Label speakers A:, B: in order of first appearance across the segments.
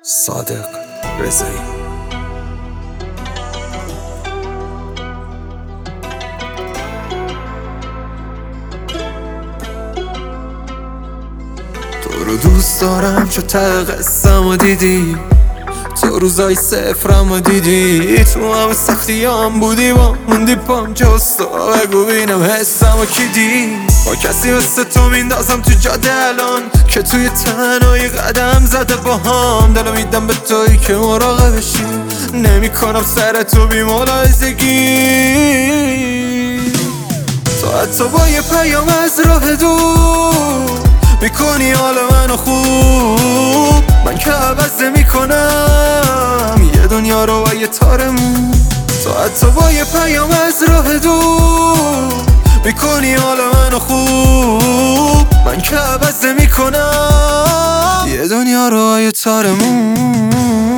A: صادق رضایی. تو رو دوست دارم چو ته قصه‌مو دیدی، تو روزای صفرمو دیدی، تو همه سختیام بودی با موندی پام جستا. بگو بینم حسمو کی دید؟ با کسی مثل تو میندازم تو جاده الان که توی تنهایی قدم زده باهام. دلو میدم به تویی که مراقبشی، نمی کنم سر تو بی ملاحظگی. تو حتی با یه پیام از راه دور میکنی حال منو خوب. من که عوض میکنم یه دنیا رو با یه تارمون. تو حتی با یه پیام از راه دور میکنی حال منو خوب. من که عوض میکنم یه دنیا رو با یه تارمون.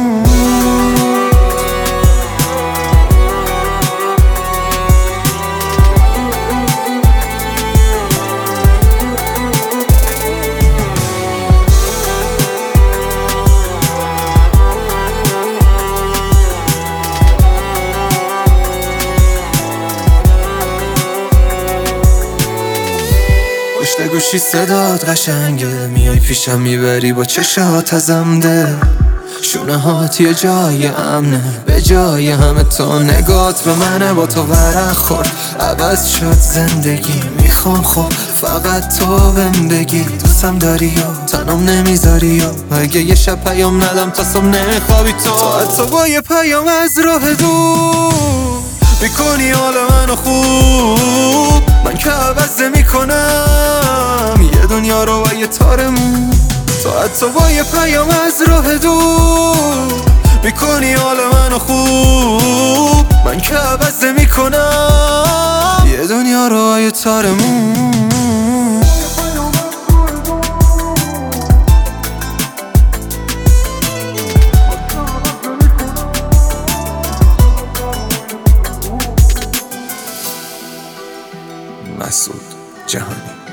A: پشت گوشی صدات قشنگه، میای پیشم میبری با چشات ازم ده. شونه هات یه جای امنه، به جای همه تو نگات به منه. با تو ورق خورد عوض شد زندگی، میخوام خب فقط تو بهم بگی دوستم داری یا تنم نمیذاری، یا اگه یه شب پیام ندم تا صبح نمیخوابی. تو حتی با یه پیام از راه دور میکنی حال منو خوب. من که عوض میکنم یه دنیا رو با یه تارمون. تو حتی با یه پیام از راه دور میکنی حال منو خوب. من که عوض میکنم یه دنیا رو با یه تارمون. مسعود جهانی.